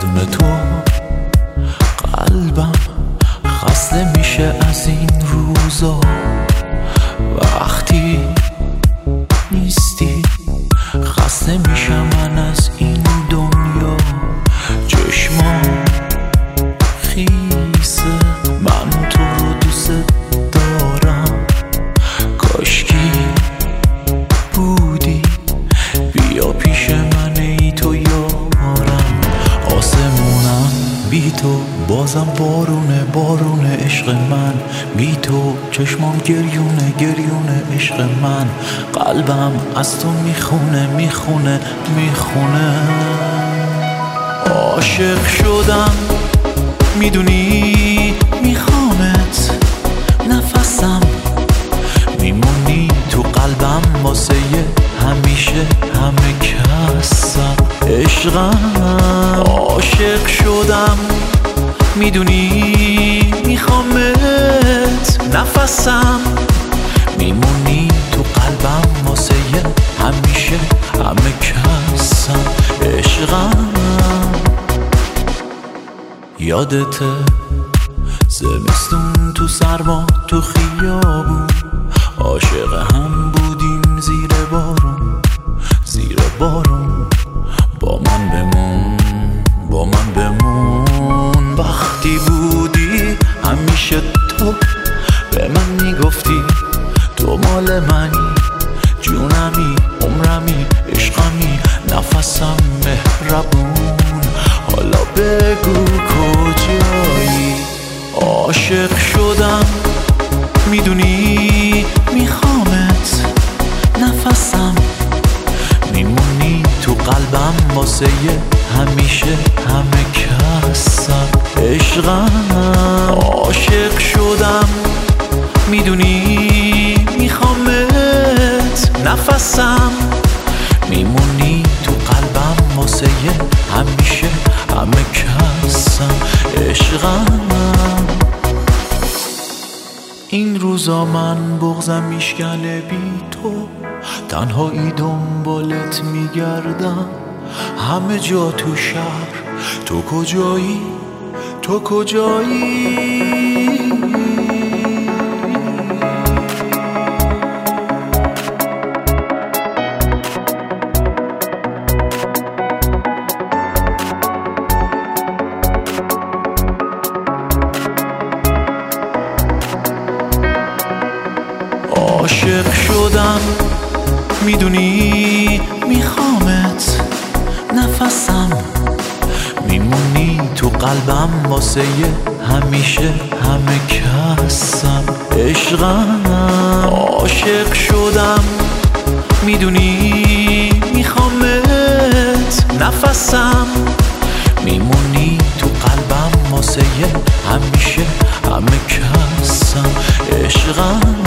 بدون تو قلبم خسته میشه از این روزا. وقتی نیستی خسته میشم من از این دنیا. چشمام خیسه من تو رو دوست دارم. کاشکی بودی بیا پیش من ای تو یارم. آسمونم بی تو بازم بارونه بارونه عشق من. بی تو چشمام گریونه گریونه عشق من. قلبم از تو میخونه میخونه میخونه. عاشق شدم میدونی میخوامت نفسم. میمونی تو قلبم واسه همیشه همه کسم. عشقم عاشق شدم میدونی میخوامت نفسم. میمونی تو قلبم واسه همیشه همه کسم. عشقم یادته زمستون تو سرما تو خیابون عاشق هم بودیم زیر بارون زیر بارون. با من بمون با من بمون. وقتی بودی همیشه تو به من میگفتی تو مال منی جونمی عمرمی عشقمی نفسم مهربون. حالا بگو کجایی. عاشق شدم میدونی میخوامت نفسم. میمونی تو قلبم واسه همیشه همه کسم. عشقم عاشق شدم میدونی میخوامت نفسم. میمونی تو قلبم واسه همیشه همه کسم. عشقم این روزا من بغضم میشکنه بی تو. تنهایی دنبالت میگردم همه جا تو شهر. تو کجایی تو کجایی. عاشق شدم میدونی میخوامت نفسم. میمونی تو قلبم واسه همیشه همه کسم. عشقم عاشق شدم میدونی میخوامت نفسم. میمونی تو قلبم واسه همیشه همه کسم. عشقم